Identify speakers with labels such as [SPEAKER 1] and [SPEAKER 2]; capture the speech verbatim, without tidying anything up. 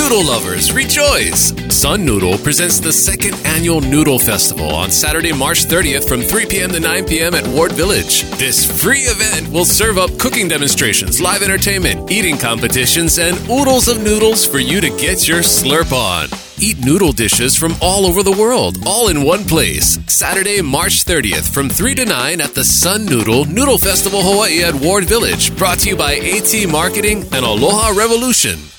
[SPEAKER 1] Noodle lovers, rejoice! Sun Noodle presents the second annual Noodle Festival on Saturday, March thirtieth from three p.m. to nine p.m. at Ward Village. This free event will serve up cooking demonstrations, live entertainment, eating competitions, and oodles of noodles for you to get your slurp on. Eat noodle dishes from all over the world, all in one place. Saturday, March thirtieth from three to nine at the Sun Noodle Noodle Festival Hawaii at Ward Village. Brought to you by AT Marketing and Aloha Revolution.